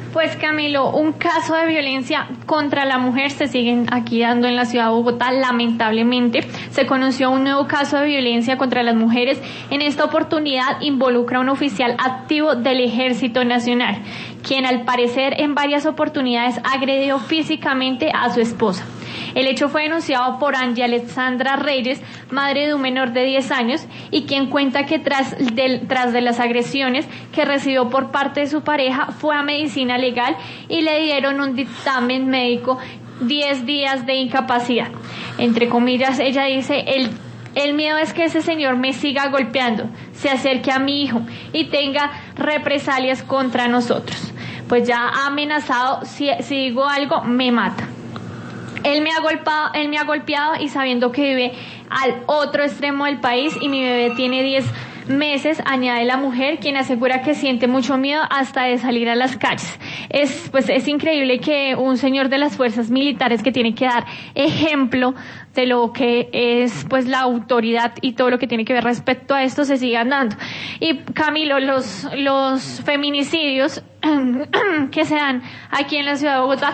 Pues Camilo, un caso de violencia contra la mujer se siguen aquí dando en la ciudad de Bogotá, lamentablemente. Se conoció un nuevo caso de violencia contra las mujeres. En esta oportunidad involucra a un oficial activo del Ejército Nacional, quien al parecer en varias oportunidades agredió físicamente a su esposa. El hecho fue denunciado por Angie Alexandra Reyes, madre de un menor de 10 años, y quien cuenta que tras de las agresiones que recibió por parte de su pareja, fue a medicina legal y le dieron un dictamen médico, 10 días de incapacidad. Entre comillas, ella dice, el miedo es que ese señor me siga golpeando, se acerque a mi hijo y tenga represalias contra nosotros. Pues ya ha amenazado, si digo algo, me mata. Él me ha golpeado y sabiendo que vive al otro extremo del país y mi bebé tiene 10 meses, añade la mujer, quien asegura que siente mucho miedo hasta de salir a las calles. Es increíble que un señor de las fuerzas militares que tiene que dar ejemplo de lo que es pues la autoridad y todo lo que tiene que ver respecto a esto se sigan dando. Y Camilo, los feminicidios que se dan aquí en la ciudad de Bogotá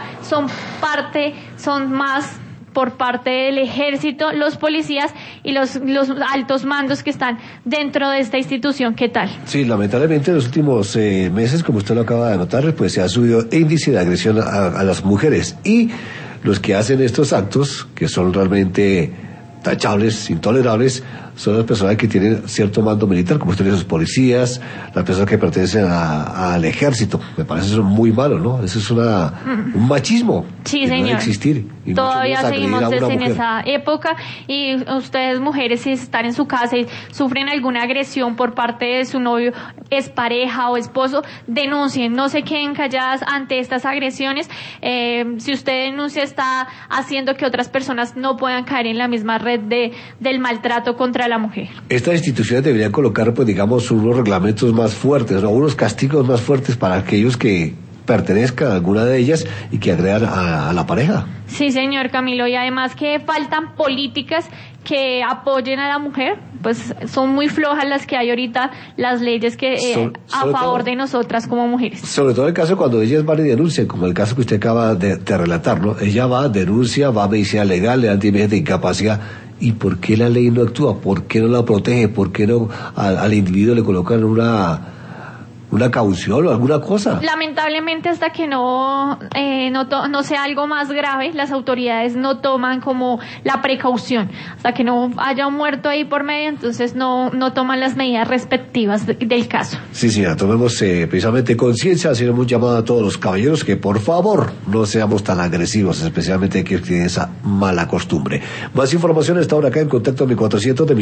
son más por parte del ejército, los policías y los altos mandos que están dentro de esta institución. ¿Qué tal? Sí, lamentablemente en los últimos meses, como usted lo acaba de anotar, pues se ha subido el índice de agresión a las mujeres, y los que hacen estos actos, que son realmente tachables, intolerables, son las personas que tienen cierto mando militar, como ustedes, los policías, las personas que pertenecen al ejército. Me parece eso muy malo, ¿no? Eso es un machismo. Sí, que señor. No debe existir. Y todavía seguimos en mujer. esa época, y ustedes mujeres, si están en su casa y sufren alguna agresión por parte de su novio, es pareja o esposo, denuncien, no se queden calladas ante estas agresiones. Si usted denuncia, está haciendo que otras personas no puedan caer en la misma red del maltrato contra la mujer. Estas instituciones deberían colocar, pues digamos, unos reglamentos más fuertes, ¿no? Unos castigos más fuertes para aquellos que pertenezcan a alguna de ellas y que agredan a la pareja. Sí, señor Camilo, y además que faltan políticas que apoyen a la mujer, pues son muy flojas las que hay ahorita, las leyes que a favor de nosotras como mujeres. Sobre todo el caso cuando ellas van y denuncian, como el caso que usted acaba de relatar, ¿no? Ella va, denuncia, va a medicina legal, le dan 10 meses de incapacidad. ¿Y por qué la ley no actúa? ¿Por qué no la protege? ¿Por qué no al individuo le colocan una caución o alguna cosa? Lamentablemente, hasta que no sea algo más grave, las autoridades no toman como la precaución. Hasta que no haya un muerto ahí por medio, entonces no toman las medidas respectivas del caso. Sí, señora, tomemos precisamente conciencia, hacemos un llamado a todos los caballeros que por favor no seamos tan agresivos, especialmente que tienen esa mala costumbre. Más información está ahora acá en Contacto 1400 de